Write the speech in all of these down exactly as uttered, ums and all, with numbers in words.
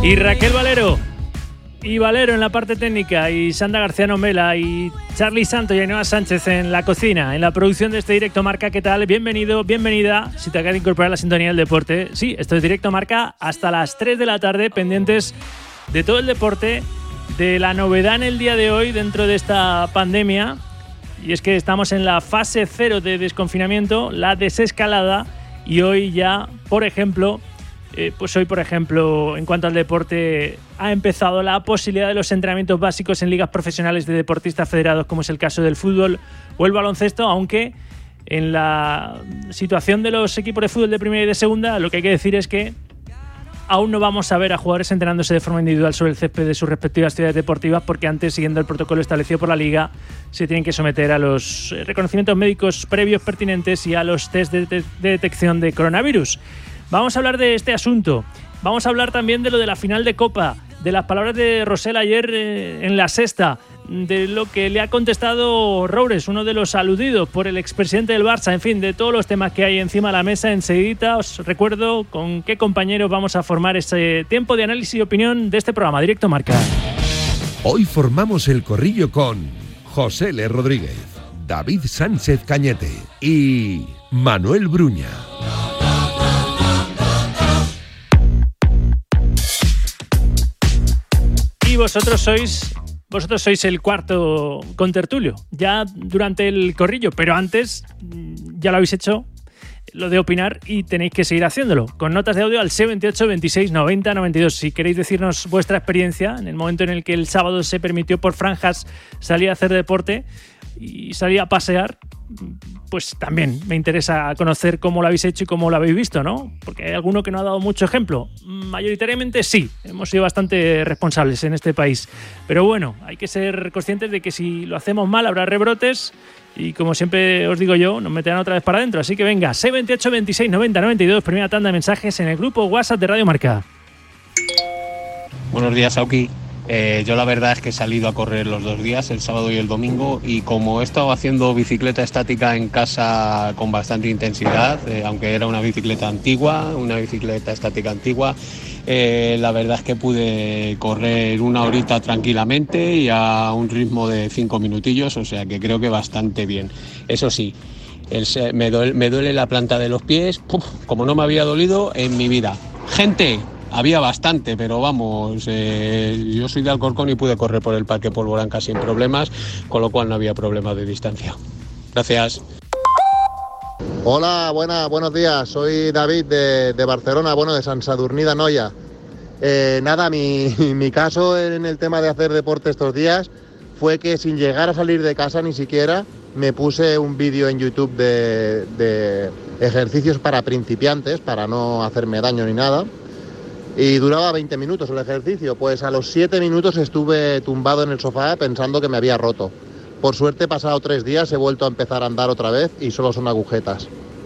Y Raquel Valero y Valero en la parte técnica, y Sandra García Mela y Charly Santos y Ainhoa Sánchez en la cocina, en la producción de este Directo Marca. ¿Qué tal? Bienvenido, bienvenida. Si te acaba de incorporar la sintonía del deporte, sí, esto es Directo Marca hasta las tres de la tarde, pendientes de todo el deporte, de la novedad en el día de hoy dentro de esta pandemia. Y es que estamos en la fase cero de desconfinamiento, la desescalada, y hoy ya, por ejemplo, Eh, pues hoy, por ejemplo, en cuanto al deporte, ha empezado la posibilidad de los entrenamientos básicos en ligas profesionales de deportistas federados, como es el caso del fútbol o el baloncesto, aunque en la situación de los equipos de fútbol de primera y de segunda, lo que hay que decir es que aún no vamos a ver a jugadores entrenándose de forma individual sobre el césped de sus respectivas ciudades deportivas, porque antes, siguiendo el protocolo establecido por la Liga, se tienen que someter a los reconocimientos médicos previos pertinentes y a los test de, de, de detección de coronavirus. Vamos a hablar de este asunto. Vamos a hablar también de lo de la final de Copa, de las palabras de Rosell ayer eh, en la sexta, de lo que le ha contestado Roures, uno de los aludidos por el expresidente del Barça, en fin, de todos los temas que hay encima de la mesa. Enseguida os recuerdo con qué compañeros vamos a formar ese tiempo de análisis y opinión de este programa, Directo Marca. Hoy formamos el corrillo con José L. Rodríguez, David Sánchez Cañete y Manuel Bruña. Y vosotros sois, vosotros sois el cuarto contertulio, ya durante el corrillo, pero antes ya lo habéis hecho, lo de opinar, y tenéis que seguir haciéndolo, con notas de audio al seis veintiocho, veintiséis, noventa, noventa y dos. Si queréis decirnos vuestra experiencia en el momento en el que el sábado se permitió por franjas salir a hacer deporte y salir a pasear, pues también me interesa conocer cómo lo habéis hecho y cómo lo habéis visto, ¿no? Porque hay alguno que no ha dado mucho ejemplo. Mayoritariamente sí, hemos sido bastante responsables en este país. Pero bueno, hay que ser conscientes de que si lo hacemos mal habrá rebrotes y, como siempre os digo yo, nos meterán otra vez para adentro. Así que venga, seis veintiocho, veintiséis, noventa, noventa y dos, primera tanda de mensajes en el grupo WhatsApp de Radio Marca. Buenos días, Auki. Eh, yo la verdad es que he salido a correr los dos días, el sábado y el domingo, y como he estado haciendo bicicleta estática en casa con bastante intensidad, eh, aunque era una bicicleta antigua, una bicicleta estática antigua, eh, la verdad es que pude correr una horita tranquilamente y a un ritmo de cinco minutillos, o sea que creo que bastante bien. Eso sí, el, me, duele, me duele la planta de los pies, ¡puf!, como no me había dolido en mi vida. ¡Gente! Había bastante, pero vamos, eh, yo soy de Alcorcón y pude correr por el Parque Polvoranca sin problemas, con lo cual no había problema de distancia. Gracias. Hola, buena, buenos días, soy David de, de Barcelona, bueno, de Sant Sadurní d'Anoia. Eh, nada, mi, mi caso en el tema de hacer deporte estos días fue que sin llegar a salir de casa ni siquiera me puse un vídeo en YouTube de, de ejercicios para principiantes, para no hacerme daño ni nada. Y duraba veinte minutos el ejercicio, pues a los siete minutos estuve tumbado en el sofá pensando que me había roto. Por suerte, pasado tres días he vuelto a empezar a andar otra vez y solo son agujetas.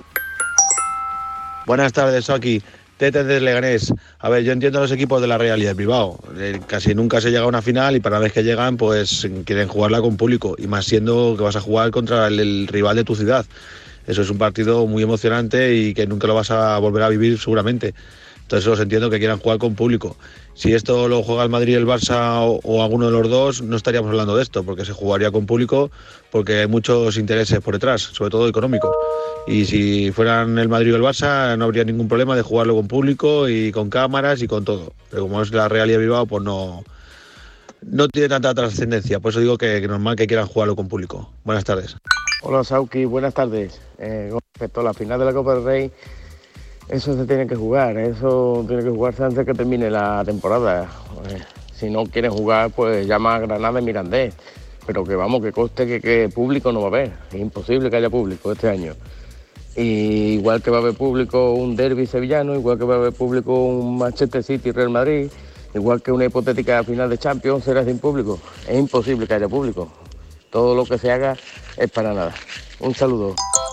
Buenas tardes, aquí Tete de Leganés. A ver, yo entiendo a los equipos de la Real y de Bilbao. Eh, casi nunca se llega a una final y para la vez que llegan, pues quieren jugarla con público. Y más siendo que vas a jugar contra el, el rival de tu ciudad. Eso es un partido muy emocionante y que nunca lo vas a volver a vivir seguramente. Entonces los entiendo que quieran jugar con público. Si esto lo juega el Madrid, el Barça o, o alguno de los dos, no estaríamos hablando de esto, porque se jugaría con público, porque hay muchos intereses por detrás, sobre todo económicos. Y si fueran el Madrid o el Barça, no habría ningún problema de jugarlo con público y con cámaras y con todo. Pero como es la Real y el Bilbao, pues no, no tiene tanta trascendencia. Por eso digo que es normal que quieran jugarlo con público. Buenas tardes. Hola, Sauki, buenas tardes. Eh, con respecto a la final de la Copa del Rey, eso se tiene que jugar, eso tiene que jugarse antes de que termine la temporada. Eh, si no quieren jugar, pues llama a Granada y Mirandés. Pero que vamos, que coste que, que público no va a haber. Es imposible que haya público este año. Y igual que va a haber público un derbi sevillano, igual que va a haber público un Manchester City y Real Madrid, igual que una hipotética final de Champions será sin público. Es imposible que haya público. Todo lo que se haga es para nada. Un saludo.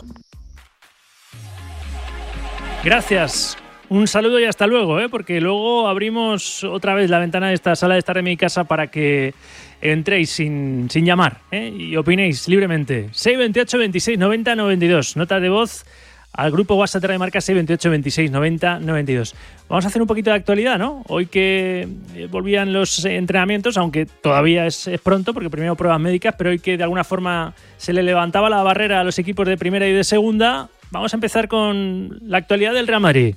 Gracias. Un saludo y hasta luego, ¿eh? Porque luego abrimos otra vez la ventana de esta sala de estar en mi casa para que entréis sin, sin llamar, ¿eh? Y opinéis libremente. seis veintiocho, veintiséis, noventa, noventa y dos. Notas de voz al grupo WhatsApp de Radio Marca seis veintiocho veintiséis noventa noventa y dos. Vamos a hacer un poquito de actualidad, ¿no? Hoy que volvían los entrenamientos, aunque todavía es, es pronto, porque primero pruebas médicas, pero hoy que de alguna forma se le levantaba la barrera a los equipos de primera y de segunda, vamos a empezar con la actualidad del Real Madrid.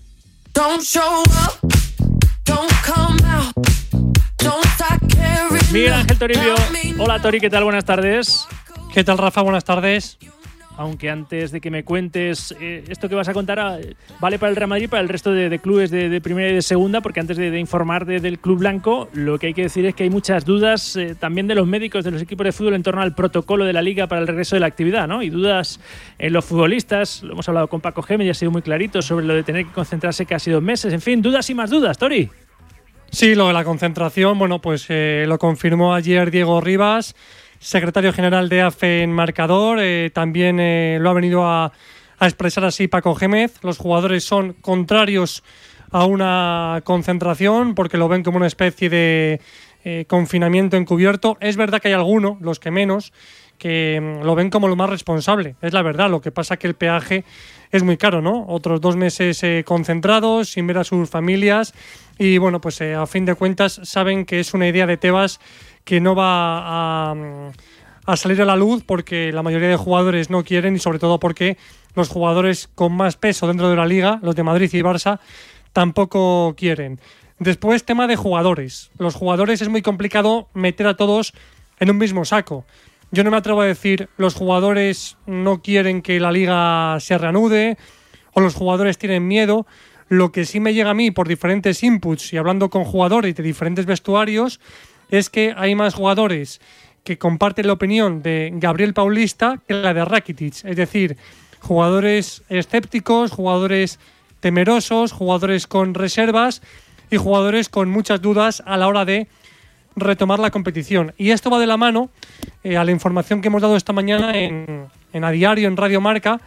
Miguel Ángel Toribio. Hola Tori, ¿qué tal? Buenas tardes. ¿Qué tal, Rafa? Buenas tardes. Aunque antes de que me cuentes eh, esto que vas a contar, eh, vale para el Real Madrid y para el resto de, de clubes de, de primera y de segunda, porque antes de, de informar de, del Club Blanco, lo que hay que decir es que hay muchas dudas eh, también de los médicos de los equipos de fútbol en torno al protocolo de la Liga para el regreso de la actividad, ¿no? Y dudas en los futbolistas, lo hemos hablado con Paco Gémez y ha sido muy clarito sobre lo de tener que concentrarse casi dos meses, en fin, dudas y más dudas, Tori. Sí, lo de la concentración, bueno, pues eh, lo confirmó ayer Diego Rivas, secretario general de A F E en marcador. Eh, también eh, lo ha venido a, a expresar así Paco Gémez. Los jugadores son contrarios a una concentración porque lo ven como una especie de eh, confinamiento encubierto. Es verdad que hay algunos, los que menos, que mm, lo ven como lo más responsable. Es la verdad, lo que pasa es que el peaje es muy caro, ¿no? Otros dos meses eh, concentrados, sin ver a sus familias y, bueno, pues eh, a fin de cuentas saben que es una idea de Tebas que no va a, a salir a la luz porque la mayoría de jugadores no quieren y sobre todo porque los jugadores con más peso dentro de la Liga, los de Madrid y Barça, tampoco quieren. Después, tema de jugadores. Los jugadores es muy complicado meter a todos en un mismo saco. Yo no me atrevo a decir los jugadores no quieren que la Liga se reanude o los jugadores tienen miedo. Lo que sí me llega a mí por diferentes inputs y hablando con jugadores de diferentes vestuarios es que hay más jugadores que comparten la opinión de Gabriel Paulista que la de Rakitic. Es decir, jugadores escépticos, jugadores temerosos, jugadores con reservas y jugadores con muchas dudas a la hora de retomar la competición. Y esto va de la mano eh, a la información que hemos dado esta mañana en, en A Diario, en Radio Marca,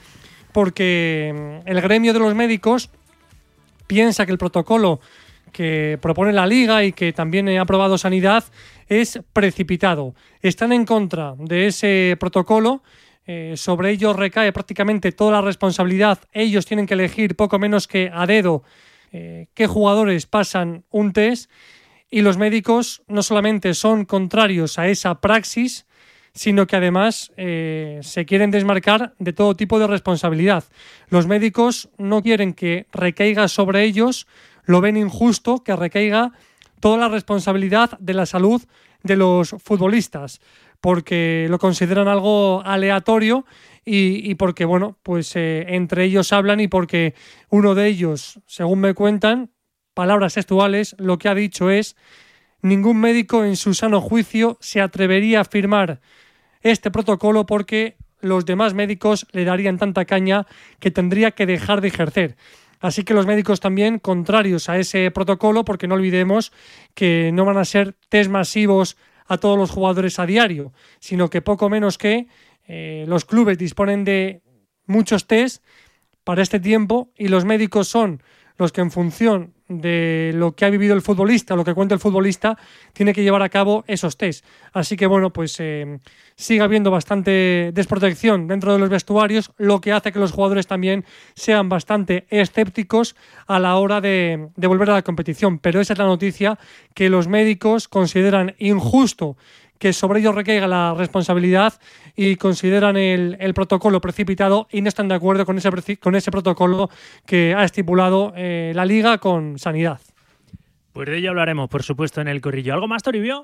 porque el gremio de los médicos piensa que el protocolo que propone la Liga y que también ha aprobado Sanidad es precipitado. Están en contra de ese protocolo. Eh, sobre ellos recae prácticamente toda la responsabilidad. Ellos tienen que elegir poco menos que a dedo eh, qué jugadores pasan un test y los médicos no solamente son contrarios a esa praxis, sino que además eh, se quieren desmarcar de todo tipo de responsabilidad. Los médicos no quieren que recaiga sobre ellos, lo ven injusto que recaiga toda la responsabilidad de la salud de los futbolistas, porque lo consideran algo aleatorio y, y porque, bueno, pues eh, entre ellos hablan y porque uno de ellos, según me cuentan, palabras textuales, lo que ha dicho es: ningún médico en su sano juicio se atrevería a firmar este protocolo porque los demás médicos le darían tanta caña que tendría que dejar de ejercer. Así que los médicos también contrarios a ese protocolo, porque no olvidemos que no van a ser test masivos a todos los jugadores a diario, sino que poco menos que eh, los clubes disponen de muchos test para este tiempo y los médicos son los que en función de lo que ha vivido el futbolista, lo que cuenta el futbolista, tiene que llevar a cabo esos test. Así que bueno, pues eh, sigue habiendo bastante desprotección dentro de los vestuarios, lo que hace que los jugadores también sean bastante escépticos a la hora de, de volver a la competición. Pero esa es la noticia, que los médicos consideran injusto que sobre ellos recaiga la responsabilidad y consideran el, el protocolo precipitado y no están de acuerdo con ese, con ese protocolo que ha estipulado eh, la Liga con Sanidad. Pues de ello hablaremos, por supuesto, en el corrillo. ¿Algo más, Toribio?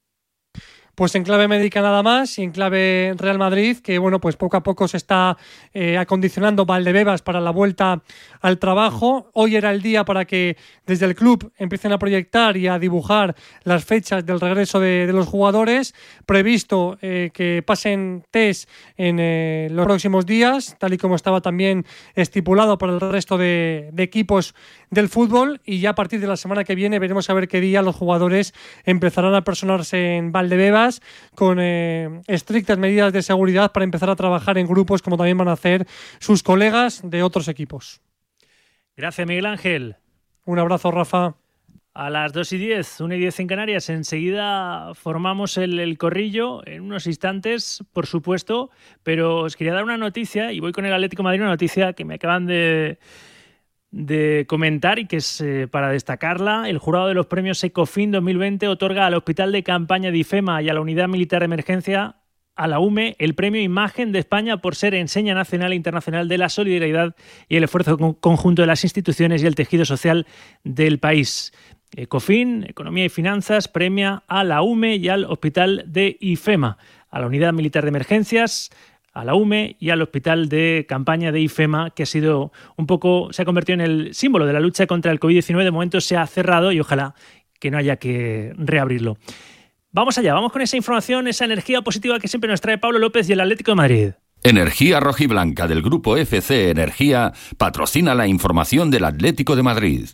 Pues en clave médica nada más y en clave Real Madrid, que bueno, pues poco a poco se está eh, acondicionando Valdebebas para la vuelta al trabajo. Hoy era el día para que desde el club empiecen a proyectar y a dibujar las fechas del regreso de, de los jugadores. Previsto eh, que pasen test en eh, los próximos días, tal y como estaba también estipulado para el resto de, de equipos del fútbol, y ya a partir de la semana que viene veremos a ver qué día los jugadores empezarán a personarse en Valdebebas con eh, estrictas medidas de seguridad para empezar a trabajar en grupos, como también van a hacer sus colegas de otros equipos. Gracias, Miguel Ángel. Un abrazo, Rafa. A las dos y diez, una y diez en Canarias, enseguida formamos el, el corrillo en unos instantes, por supuesto, pero os quería dar una noticia, y voy con el Atlético de Madrid, una noticia que me acaban de, de comentar y que es eh, para destacarla. El jurado de los premios Ecofin dos mil veinte otorga al Hospital de Campaña de IFEMA y a la Unidad Militar de Emergencia, a la U M E, el premio Imagen de España por ser enseña nacional e internacional de la solidaridad y el esfuerzo conjunto de las instituciones y el tejido social del país. Ecofin, Economía y Finanzas, premia a la U M E y al Hospital de IFEMA, a la Unidad Militar de Emergencias, a la U M E y al Hospital de Campaña de IFEMA, que ha sido un poco, se ha convertido en el símbolo de la lucha contra el covid diecinueve. De momento se ha cerrado y ojalá que no haya que reabrirlo. Vamos allá, vamos con esa información, esa energía positiva que siempre nos trae Pablo López y el Atlético de Madrid. Energía Rojiblanca del Grupo F C Energía patrocina la información del Atlético de Madrid.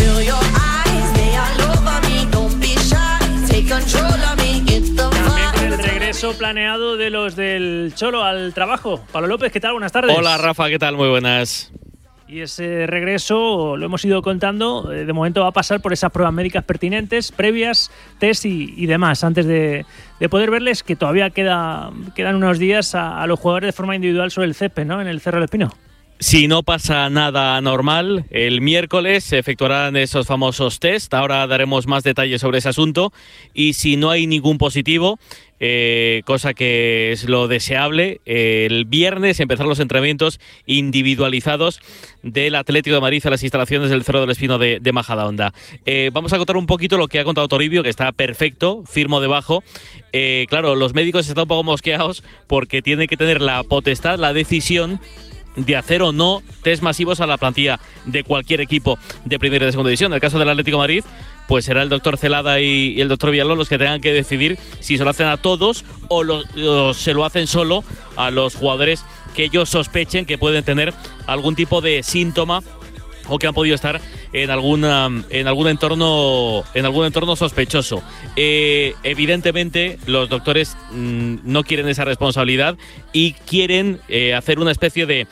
También con el regreso planeado de los del Cholo al trabajo. Pablo López, ¿qué tal? Buenas tardes. Hola Rafa, ¿qué tal? Muy buenas. Y ese regreso, lo hemos ido contando, de momento va a pasar por esas pruebas médicas pertinentes, previas, test y, y demás, antes de, de poder verles, que todavía queda, quedan unos días a, a los jugadores de forma individual sobre el césped, ¿no? En el Cerro del Espino. Si no pasa nada anormal, el miércoles se efectuarán esos famosos test. Ahora daremos más detalles sobre ese asunto. Y si no hay ningún positivo, eh, cosa que es lo deseable, eh, el viernes empezarán los entrenamientos individualizados del Atlético de Madrid a las instalaciones del Cerro del Espino de, de Majadahonda. Eh, vamos a contar un poquito lo que ha contado Toribio, que está perfecto, firmo debajo. Eh, claro, los médicos están un poco mosqueados porque tienen que tener la potestad, la decisión de hacer o no test masivos a la plantilla de cualquier equipo de primera y de segunda división. En el caso del Atlético de Madrid, pues será el doctor Celada y, y el doctor Villalón los que tengan que decidir si se lo hacen a todos o, lo, o se lo hacen solo a los jugadores que ellos sospechen que pueden tener algún tipo de síntoma o que han podido estar en alguna en algún entorno en algún entorno sospechoso. Eh, evidentemente los doctores mmm, no quieren esa responsabilidad y quieren eh, hacer una especie de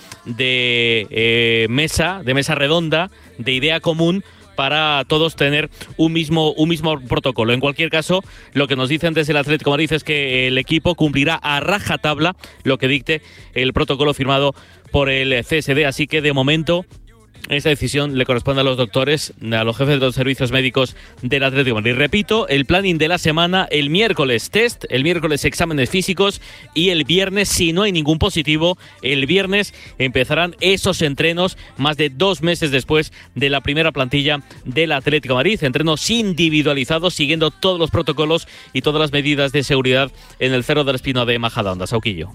de eh, mesa de mesa redonda, de idea común, para todos tener un mismo un mismo protocolo. En cualquier caso, lo que nos dicen desde el Atlético de Madrid es que el equipo cumplirá a rajatabla lo que dicte el protocolo firmado por el C S D, así que de momento esa decisión le corresponde a los doctores, a los jefes de los servicios médicos del Atlético de Madrid. Repito, el planning de la semana: el miércoles test, el miércoles exámenes físicos y el viernes, si no hay ningún positivo, el viernes empezarán esos entrenos más de dos meses después de la primera plantilla del Atlético de Madrid. Entrenos individualizados, siguiendo todos los protocolos y todas las medidas de seguridad en el Cerro del Espino de Majadahonda. Sauquillo.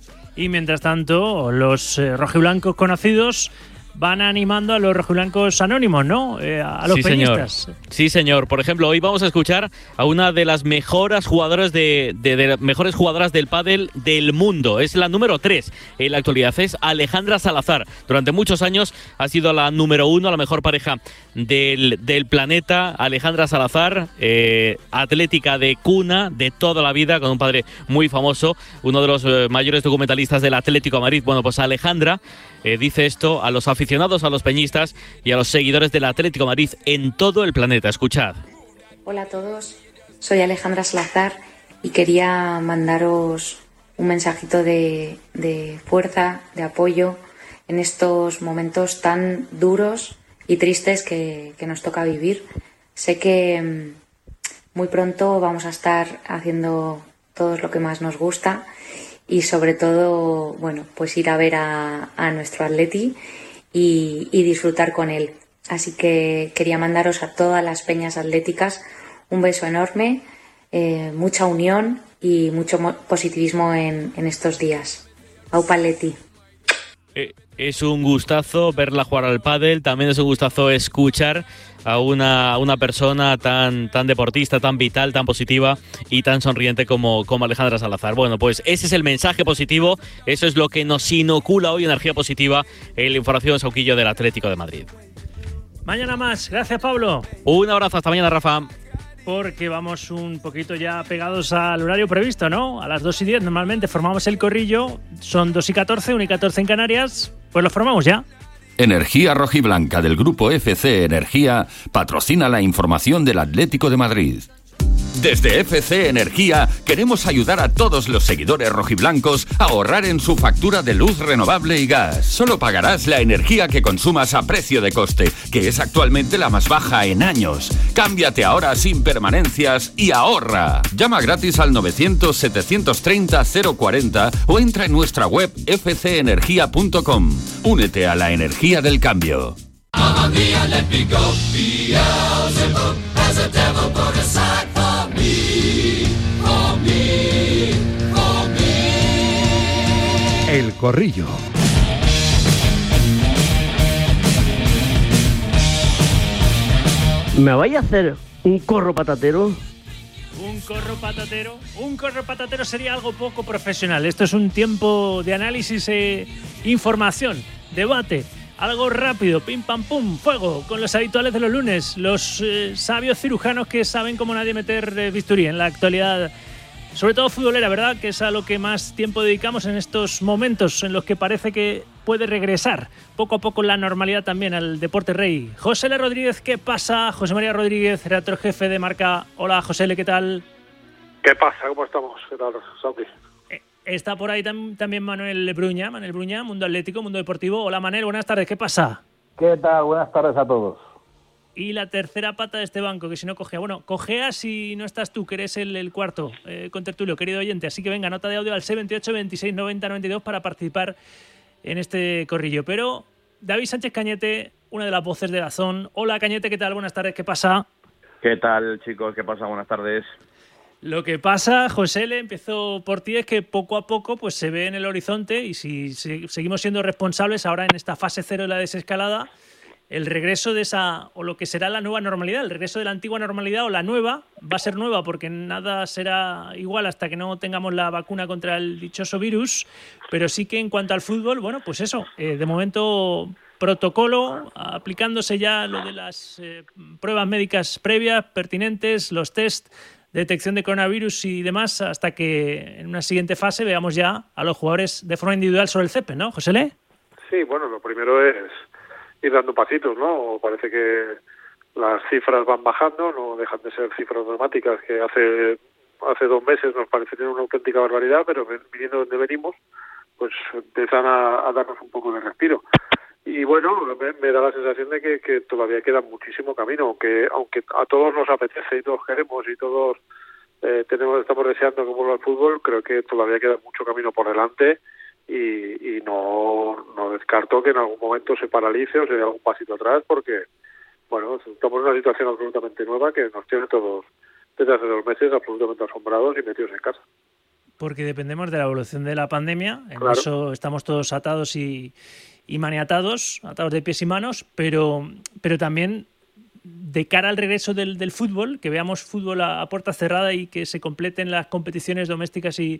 Y mientras tanto, los eh, rojiblancos conocidos van animando a los rojiblancos anónimos, ¿no? Eh, a los sí, peñistas. Señor. Sí, señor. Por ejemplo, hoy vamos a escuchar a una de las mejores jugadoras de, de, de mejores jugadoras del pádel del mundo. Es la número tres en la actualidad. Es Alejandra Salazar. Durante muchos años ha sido la número uno, la mejor pareja del, del planeta. Alejandra Salazar, eh, atlética de cuna de toda la vida, con un padre muy famoso, uno de los eh, mayores documentalistas del Atlético de Madrid. Bueno, pues Alejandra Eh, dice esto a los aficionados, a los peñistas y a los seguidores del Atlético de Madrid en todo el planeta. Escuchad. Hola a todos, soy Alejandra Salazar y quería mandaros un mensajito de, de fuerza, de apoyo en estos momentos tan duros y tristes que, que nos toca vivir. Sé que mmm, muy pronto vamos a estar haciendo todo lo que más nos gusta y sobre todo, bueno, pues ir a ver a, a nuestro Atleti y, y disfrutar con él. Así que quería mandaros a todas las peñas atléticas un beso enorme, eh, mucha unión y mucho positivismo en, en estos días. Aupa Atleti. Eh, es un gustazo verla jugar al pádel, también es un gustazo escuchar a una, a una persona tan, tan deportista, tan vital, tan positiva y tan sonriente como, como Alejandra Salazar. Bueno, pues ese es el mensaje positivo, eso es lo que nos inocula hoy energía positiva en la información Sauquillo del Atlético de Madrid. Mañana más, gracias Pablo. Un abrazo, hasta mañana Rafa. Porque vamos un poquito ya pegados al horario previsto, ¿no? A las dos y diez normalmente formamos el corrillo, son dos y catorce, una y catorce en Canarias, pues lo formamos ya. Energía Rojiblanca del Grupo F C Energía patrocina la información del Atlético de Madrid. Desde F C Energía queremos ayudar a todos los seguidores rojiblancos a ahorrar en su factura de luz renovable y gas. Solo pagarás la energía que consumas a precio de coste, que es actualmente la más baja en años. Cámbiate ahora sin permanencias y ahorra. Llama gratis al novecientos, setecientos treinta, cero cuarenta o entra en nuestra web f c energía punto com. Únete a la energía del cambio. El Corrillo. ¿Me vais a hacer un corro patatero? Un corro patatero. Un corro patatero sería algo poco profesional. Esto es un tiempo de análisis e información, debate. Algo rápido, pim pam pum, fuego, con los habituales de los lunes, los eh, sabios cirujanos que saben como nadie meter eh, bisturí en la actualidad, sobre todo futbolera, ¿verdad? Que es a lo que más tiempo dedicamos en estos momentos en los que parece que puede regresar poco a poco la normalidad también al deporte rey. José L. Rodríguez, ¿qué pasa? José María Rodríguez, redactor jefe de Marca. Hola, José L., ¿qué tal? ¿Qué pasa? ¿Cómo estamos? ¿Qué tal, Sauti? Está por ahí tam- también Manuel Bruña, Manuel Bruña, Mundo Atlético, Mundo Deportivo. Hola, Manel, buenas tardes, ¿qué pasa? ¿Qué tal? Buenas tardes a todos. Y la tercera pata de este banco, que si no cogea, bueno, cogea si no estás tú, que eres el, el cuarto eh, contertulio, querido oyente. Así que venga, nota de audio al seis veintiocho, veintiséis, noventa, noventa y dos para participar en este corrillo. Pero David Sánchez Cañete, una de las voces de Dazón. Hola, Cañete, ¿qué tal? Buenas tardes, ¿qué pasa? ¿Qué tal, chicos? ¿Qué pasa? Buenas tardes. Lo que pasa, José, le empiezo por ti, es que poco a poco pues se ve en el horizonte y si, si seguimos siendo responsables ahora en esta fase cero de la desescalada, el regreso de esa, o lo que será la nueva normalidad, el regreso de la antigua normalidad o la nueva, va a ser nueva porque nada será igual hasta que no tengamos la vacuna contra el dichoso virus, pero sí que en cuanto al fútbol, bueno, pues eso, eh, de momento protocolo, aplicándose ya lo de las eh, pruebas médicas previas, pertinentes, los test, detección de coronavirus y demás, hasta que en una siguiente fase veamos ya a los jugadores de forma individual sobre el césped, ¿no, José Le? Sí, bueno, lo primero es ir dando pasitos, ¿no? Parece que las cifras van bajando, no dejan de ser cifras dramáticas que hace hace dos meses nos parecían una auténtica barbaridad, pero viniendo donde venimos, pues empiezan a, a darnos un poco de respiro. Y bueno, me, me da la sensación de que, que todavía queda muchísimo camino, aunque aunque a todos nos apetece y todos queremos y todos eh, tenemos estamos deseando que vuelva al fútbol, creo que todavía queda mucho camino por delante y, y no, no descarto que en algún momento se paralice o se dé algún pasito atrás porque, bueno, estamos en una situación absolutamente nueva que nos tiene todos desde hace dos meses absolutamente asombrados y metidos en casa. Porque dependemos de la evolución de la pandemia, en Claro. eso estamos todos atados y, y maniatados, atados de pies y manos, pero, pero también de cara al regreso del, del fútbol, que veamos fútbol a, a puerta cerrada y que se completen las competiciones domésticas y,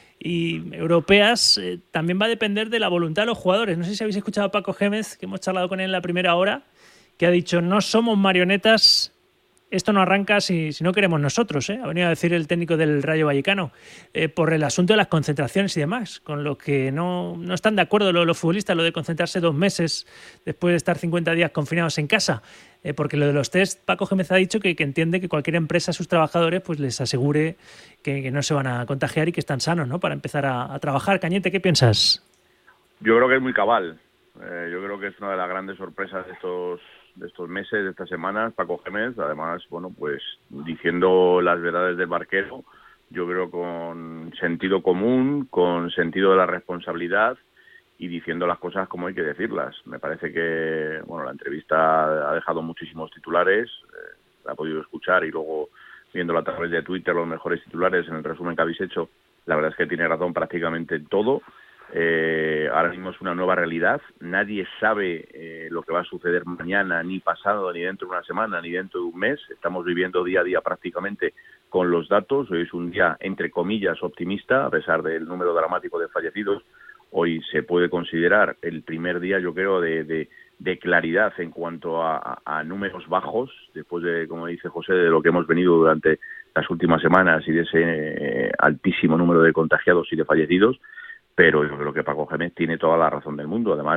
y europeas, eh, también va a depender de la voluntad de los jugadores. No sé si habéis escuchado a Paco Gémez, que hemos charlado con él en la primera hora, que ha dicho, no somos marionetas, esto no arranca si, si no queremos nosotros, ¿eh? Ha venido a decir el técnico del Rayo Vallecano, eh, por el asunto de las concentraciones y demás, con lo que no, no están de acuerdo los, los futbolistas, lo de concentrarse dos meses después de estar cincuenta días confinados en casa, eh, porque lo de los test, Paco Gémez ha dicho que, que entiende que cualquier empresa a sus trabajadores pues les asegure que, que no se van a contagiar y que están sanos, ¿no? Para empezar a, a trabajar. Cañete, ¿qué piensas? Yo creo que es muy cabal. Eh, yo creo que es una de las grandes sorpresas de estos de estos meses, de estas semanas, Paco Gémez, además, bueno, pues diciendo las verdades del barquero, yo creo con sentido común, con sentido de la responsabilidad y diciendo las cosas como hay que decirlas. Me parece que, bueno, la entrevista ha dejado muchísimos titulares, eh, la he podido escuchar y luego viéndolo a través de Twitter, los mejores titulares en el resumen que habéis hecho, la verdad es que tiene razón prácticamente en todo. Eh, ahora mismo es una nueva realidad, nadie sabe eh, lo que va a suceder mañana, ni pasado, ni dentro de una semana, ni dentro de un mes. Estamos viviendo día a día prácticamente con los datos. Hoy es un día, entre comillas, optimista, a pesar del número dramático de fallecidos. Hoy se puede considerar el primer día, yo creo, de, de, de claridad en cuanto a, a, a números bajos, después de, como dice José, de lo que hemos venido durante las últimas semanas y de ese eh, altísimo número de contagiados y de fallecidos. Pero yo creo que Paco Gémez tiene toda la razón del mundo. Además,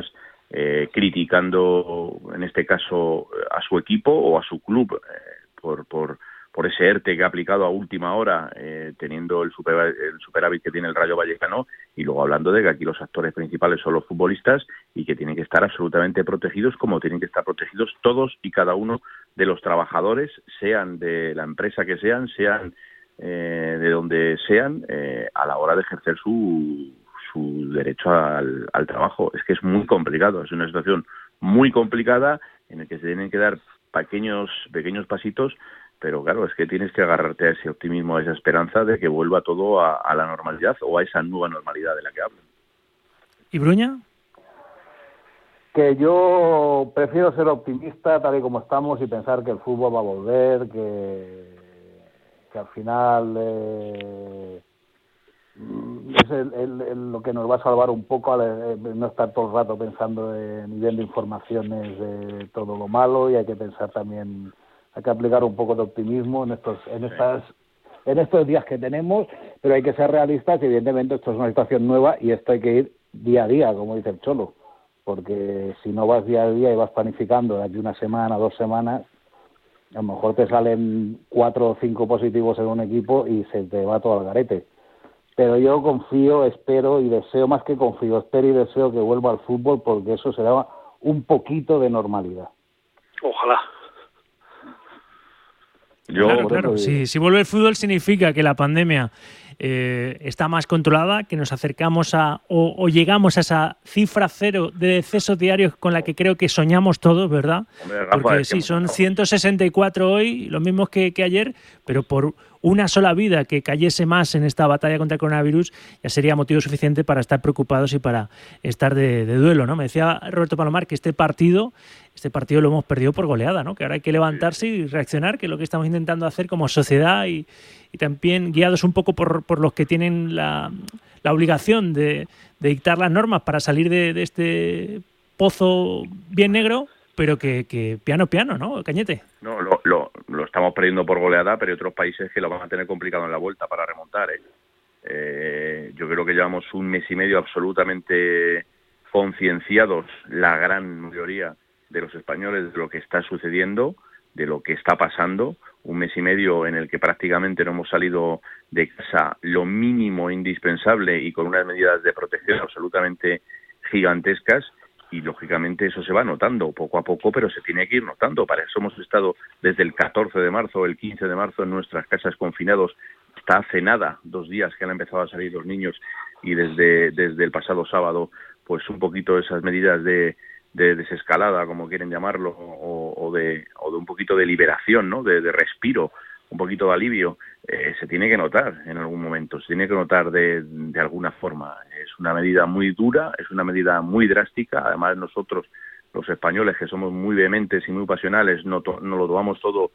eh, criticando, en este caso, a su equipo o a su club eh, por, por, por ese ERTE que ha aplicado a última hora, eh, teniendo el, super, el superávit que tiene el Rayo Vallecano, y luego hablando de que aquí los actores principales son los futbolistas y que tienen que estar absolutamente protegidos, como tienen que estar protegidos todos y cada uno de los trabajadores, sean de la empresa que sean, sean eh, de donde sean, eh, a la hora de ejercer su, su derecho al, al trabajo. Es que es muy complicado, es una situación muy complicada en la que se tienen que dar pequeños, pequeños pasitos. Pero claro, es que tienes que agarrarte a ese optimismo, a esa esperanza de que vuelva todo a, a la normalidad o a esa nueva normalidad de la que hablan. ¿Y Bruña? Que yo prefiero ser optimista tal y como estamos y pensar que el fútbol va a volver, que, que al final eh, es el, el, el, lo que nos va a salvar un poco, eh, no estar todo el rato pensando en, y viendo informaciones de todo lo malo, y hay que pensar también... Hay que aplicar un poco de optimismo en estos, en estas, en estos días que tenemos, pero hay que ser realistas y evidentemente esto es una situación nueva y esto hay que ir día a día, como dice el Cholo, porque si no vas día a día y vas planificando de aquí una semana, dos semanas, a lo mejor te salen cuatro o cinco positivos en un equipo y se te va todo al garete. Pero yo confío, espero y deseo, más que confío, espero y deseo que vuelva al fútbol, porque eso será un poquito de normalidad. Ojalá. Yo, claro, claro. Si, si vuelve el fútbol significa que la pandemia eh, está más controlada, que nos acercamos a o, o llegamos a esa cifra cero de decesos diarios con la que creo que soñamos todos, ¿verdad? Hombre, Rafa, porque sí, son ciento sesenta y cuatro hoy, los mismos que, que ayer, pero por una sola vida que cayese más en esta batalla contra el coronavirus ya sería motivo suficiente para estar preocupados y para estar de, de duelo, ¿no? Me decía Roberto Palomar que este partido, este partido lo hemos perdido por goleada, ¿no? Que ahora hay que levantarse y reaccionar, que es lo que estamos intentando hacer como sociedad y, y también guiados un poco por, por los que tienen la, la obligación de, de dictar las normas para salir de, de este pozo bien negro, pero que, que piano piano, ¿no, Cañete? No, lo, lo, lo estamos perdiendo por goleada, pero hay otros países que lo van a tener complicado en la vuelta para remontar, ¿eh? Eh, yo creo que llevamos un mes y medio absolutamente concienciados, la gran mayoría de los españoles, de lo que está sucediendo, de lo que está pasando, un mes y medio en el que prácticamente no hemos salido de casa lo mínimo indispensable y con unas medidas de protección absolutamente gigantescas. Y, lógicamente, eso se va notando poco a poco, pero se tiene que ir notando. Para eso hemos estado desde el catorce de marzo o el quince de marzo en nuestras casas confinados, hasta hace nada, dos días que han empezado a salir los niños, y desde, desde el pasado sábado, pues un poquito esas medidas de, de desescalada, como quieren llamarlo, o, o, de, o de un poquito de liberación, ¿no? de, de respiro, un poquito de alivio, eh, se tiene que notar en algún momento, se tiene que notar de, de alguna forma. Es una medida muy dura, es una medida muy drástica. Además, nosotros, los españoles, que somos muy vehementes y muy pasionales, no, to- no lo tomamos todo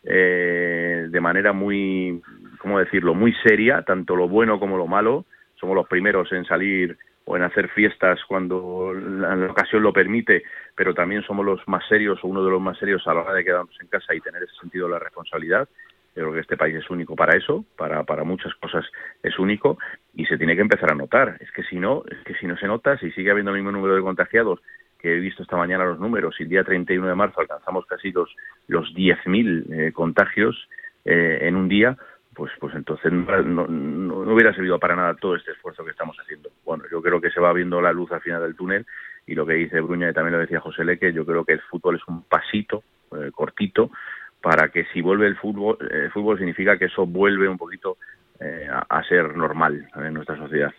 eh, de manera muy, ¿cómo decirlo?, muy seria, tanto lo bueno como lo malo. Somos los primeros en salir o en hacer fiestas cuando la, la ocasión lo permite, pero también somos los más serios o uno de los más serios a la hora de quedarnos en casa y tener ese sentido de la responsabilidad. Yo creo que este país es único para eso, para, para muchas cosas es único, y se tiene que empezar a notar. Es que si no, es que si no se nota, si sigue habiendo el mismo número de contagiados, que he visto esta mañana los números, y el día treinta y uno de marzo alcanzamos casi los, los diez mil eh, contagios eh, en un día, pues pues entonces no, no, no hubiera servido para nada todo este esfuerzo que estamos haciendo. Bueno, yo creo que se va viendo la luz al final del túnel, y lo que dice Bruña, y también lo decía José Leque, yo creo que el fútbol es un pasito eh, cortito, para que si vuelve el fútbol, el fútbol significa que eso vuelve un poquito eh, a, a ser normal en nuestra sociedad.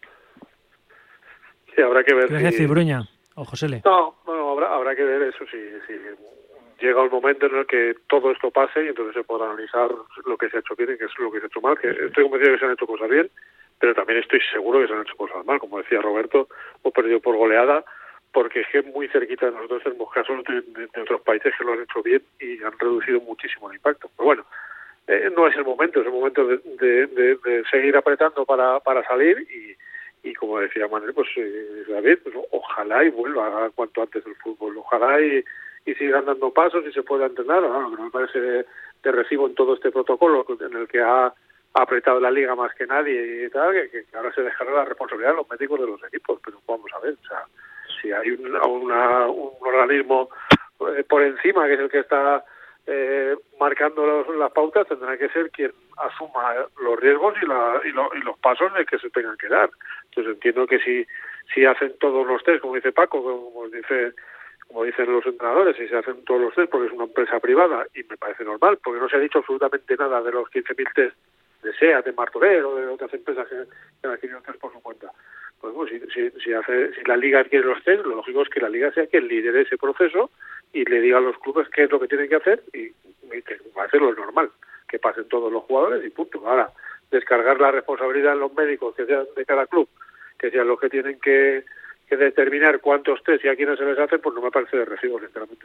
Sí, habrá que ver. ¿Qué vas a decir, Bruña o José Le? No, no, habrá, habrá que ver eso, si, si llega el momento en el que todo esto pase y entonces se podrá analizar lo que se ha hecho bien y qué es lo que se ha hecho mal, que estoy convencido que se han hecho cosas bien, pero también estoy seguro que se han hecho cosas mal. Como decía Roberto, hemos perdido por goleada, porque es que muy cerquita de nosotros tenemos casos de, de, de otros países que lo han hecho bien y han reducido muchísimo el impacto. Pero bueno, eh, no es el momento, es el momento de, de, de, de seguir apretando para, para salir y, y como decía Manuel, pues eh, David, pues, ojalá y vuelva cuanto antes el fútbol, ojalá y, y sigan dando pasos y se pueda entrenar. ¿No? Lo que me parece de, de recibo en todo este protocolo en el que ha apretado la liga más que nadie y tal, que, que ahora se dejará la responsabilidad de los médicos de los equipos, pero vamos a ver, o sea, si hay un, una, un organismo eh, por encima que es el que está eh, marcando los, las pautas, tendrá que ser quien asuma los riesgos y, la, y, lo, y los pasos de que se tengan que dar. Entonces entiendo que si si hacen todos los test, como dice Paco, como dice como dicen los entrenadores, si se hacen todos los test porque es una empresa privada, y me parece normal, porque no se ha dicho absolutamente nada de los quince mil test de SEAT, de Martorell o de otras empresas que, que han adquirido test por su cuenta. Pues bueno, si, si, si, hace, si la Liga adquiere los test, lo lógico es que la Liga sea quien lidere ese proceso y le diga a los clubes qué es lo que tienen que hacer, y, y que va a ser lo normal, que pasen todos los jugadores y punto. Ahora, descargar la responsabilidad en los médicos que sean de cada club, que sean los que tienen que, que determinar cuántos test y a quiénes se les hacen, pues no me parece de recibo, sinceramente.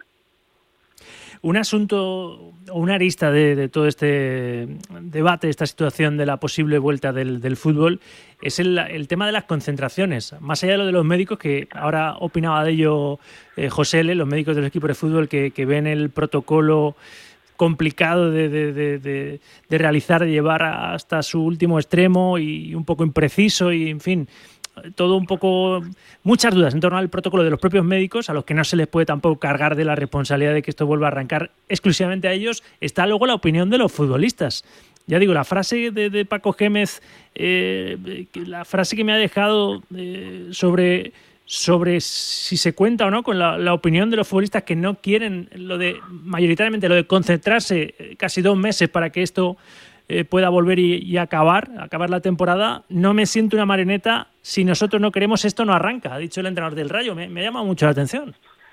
Un asunto o una arista de, de todo este debate, esta situación de la posible vuelta del, del fútbol, es el, el tema de las concentraciones. Más allá de lo de los médicos, que ahora opinaba de ello eh, José L., los médicos de los equipos de fútbol que, que ven el protocolo complicado de, de, de, de, de realizar, de llevar hasta su último extremo y un poco impreciso y, en fin, todo un poco, muchas dudas en torno al protocolo de los propios médicos, a los que no se les puede tampoco cargar de la responsabilidad de que esto vuelva a arrancar exclusivamente a ellos. Está luego la opinión de los futbolistas. Ya digo, la frase de, de Paco Gémez, eh, la frase que me ha dejado eh, sobre, sobre si se cuenta o no con la, la opinión de los futbolistas que no quieren lo de, mayoritariamente, lo de concentrarse casi dos meses para que esto Eh, pueda volver y, y acabar, acabar la temporada. No me siento una marioneta, si nosotros no queremos esto no arranca, ha dicho el entrenador del Rayo. Me, me ha llamado mucho la atención.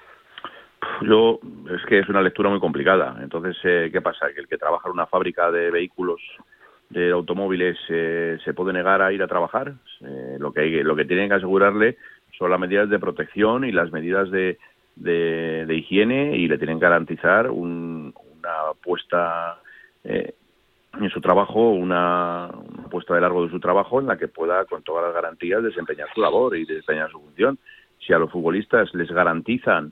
Yo, es que es una lectura muy complicada. Entonces, eh, ¿qué pasa? Que el que trabaja en una fábrica de vehículos, de automóviles, eh, se puede negar a ir a trabajar. Eh, lo que hay, lo que tienen que asegurarle son las medidas de protección y las medidas de, de, de higiene, y le tienen que garantizar un, una puesta eh, en su trabajo, una, una puesta de largo de su trabajo en la que pueda, con todas las garantías, desempeñar su labor y desempeñar su función. Si a los futbolistas les garantizan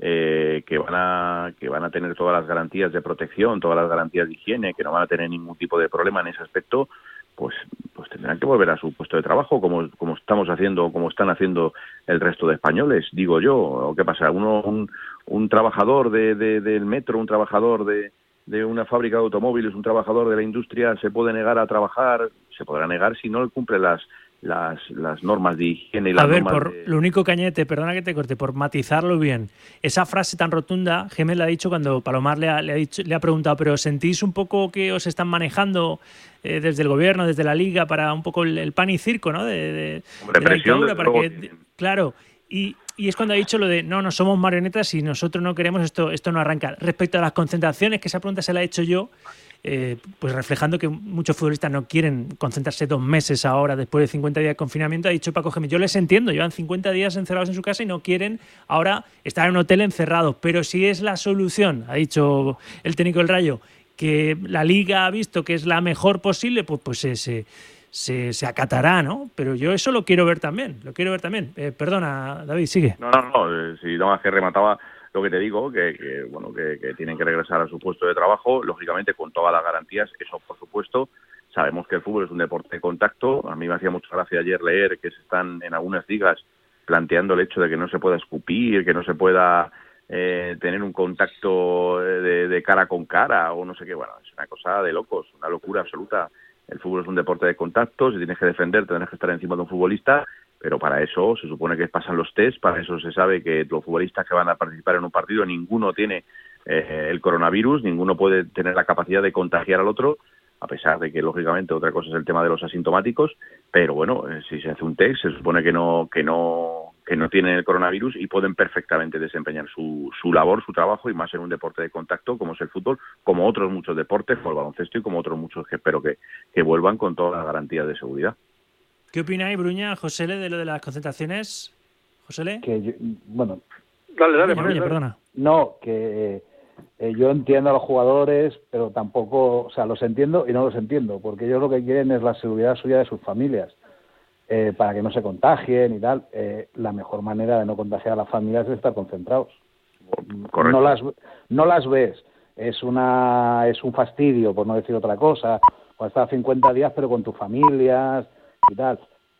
eh, que van a que van a tener todas las garantías de protección, todas las garantías de higiene, que no van a tener ningún tipo de problema en ese aspecto, pues pues tendrán que volver a su puesto de trabajo, como como estamos haciendo, como están haciendo el resto de españoles, digo yo. ¿O qué pasa? Uno un, un trabajador de, de, del metro, un trabajador de de una fábrica de automóviles, un trabajador de la industria, se puede negar a trabajar, se podrá negar si no cumple las las, las normas de higiene y las A ver, normas por de... lo único, Cañete, perdona que te corte, por matizarlo bien, esa frase tan rotunda, Gémez la ha dicho cuando Palomar le ha, le ha, dicho, le ha preguntado, pero ¿sentís un poco que os están manejando eh, desde el gobierno, desde la Liga, para un poco el, el pan y circo, ¿no? De, de, Hombre, de la presión, dictadura, para luego, que, de, claro, y, y es cuando ha dicho lo de no, no somos marionetas y nosotros no queremos esto, esto no arranca. Respecto a las concentraciones, que esa pregunta se la he hecho yo, eh, pues reflejando que muchos futbolistas no quieren concentrarse dos meses ahora, después de cincuenta días de confinamiento, ha dicho Paco Gémez, yo les entiendo, llevan cincuenta días encerrados en su casa y no quieren ahora estar en un hotel encerrados, pero si es la solución, ha dicho el técnico del Rayo, que la Liga ha visto que es la mejor posible, pues, pues ese... Se, se acatará, ¿no? Pero yo eso lo quiero ver también, lo quiero ver también. Eh, perdona, David, sigue. No, no, no, eh, si no más que remataba lo que te digo, que, que bueno, que, que tienen que regresar a su puesto de trabajo, lógicamente con todas las garantías, eso por supuesto. Sabemos que el fútbol es un deporte de contacto. A mí me hacía mucha gracia ayer leer que se están en algunas ligas planteando el hecho de que no se pueda escupir, que no se pueda eh, tener un contacto de, de cara con cara o no sé qué. Bueno, es una cosa de locos, una locura absoluta. El fútbol es un deporte de contacto, si tienes que defender tendrás que estar encima de un futbolista, pero para eso se supone que pasan los test, para eso se sabe que los futbolistas que van a participar en un partido, ninguno tiene eh, el coronavirus, ninguno puede tener la capacidad de contagiar al otro, a pesar de que, lógicamente, otra cosa es el tema de los asintomáticos, pero bueno, eh, si se hace un test, se supone que no que no que no tienen el coronavirus y pueden perfectamente desempeñar su, su labor, su trabajo, y más en un deporte de contacto como es el fútbol, como otros muchos deportes, como el baloncesto y como otros muchos que espero que, que vuelvan con todas las garantías de seguridad. ¿Qué opináis, Bruña, Josele, de lo de las concentraciones? Josele. Que yo, bueno. Dale, dale, Bruña, Bruña, perdona. No, que eh, yo entiendo a los jugadores, pero tampoco, o sea, los entiendo y no los entiendo, porque ellos lo que quieren es la seguridad suya de sus familias. Eh, para que no se contagien y tal. Eh, la mejor manera de no contagiar a las familias es estar concentrados. Correcto. No las no las ves. Es una es un fastidio, por no decir otra cosa, o estar cincuenta días pero con tus familias y tal.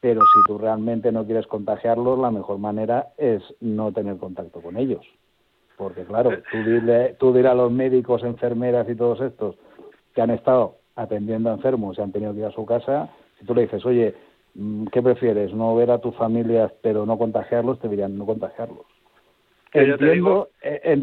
pero si tú realmente no quieres contagiarlos, la mejor manera es no tener contacto con ellos. Porque claro, tú dile, tú dile a los médicos, enfermeras y todos estos que han estado atendiendo a enfermos y han tenido que ir a su casa, si tú le dices, oye, ¿qué prefieres? ¿No ver a tus familias pero no contagiarlos? Te dirían no contagiarlos. Que ya te digo. Entiendo, eh,